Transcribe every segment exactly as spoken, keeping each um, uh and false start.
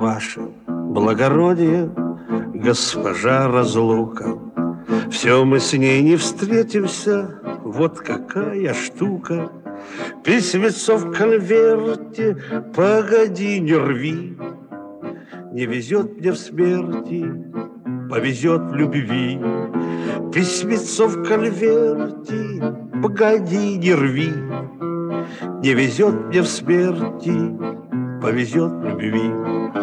Ваше благородие, госпожа разлука, все мы с ней не встретимся, вот какая штука. Письмецо в конверте, погоди, не рви. Не везет мне в смерти, повезет в любви. Письмецо в конверте, погоди, не рви. Не везет мне в смерти, повезет в любви.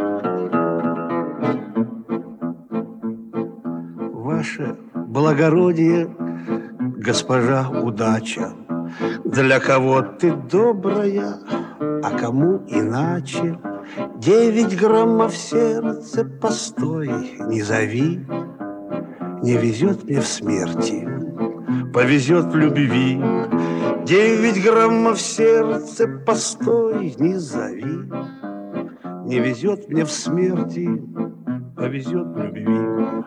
Ваше благородие, госпожа удача, для кого ты добрая, а кому иначе. Девять граммов сердце, постой, не зови. Не везет мне в смерти, повезет в любви. Девять граммов сердце, постой, не зови. Не везет мне в смерти, повезет в любви.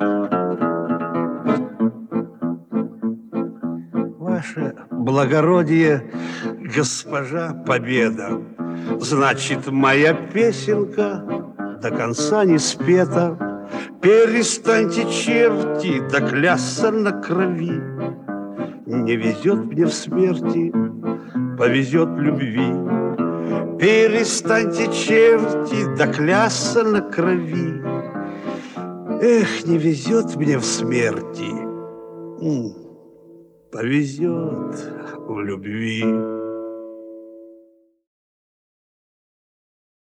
Ваше благородие, госпожа победа, значит, моя песенка до конца не спета. Перестаньте, черти, да клясться на крови. Не везет мне в смерти, повезет в любви. Перестаньте, черти, да клясться на крови. Эх, не везет мне в смерти, повезет в любви.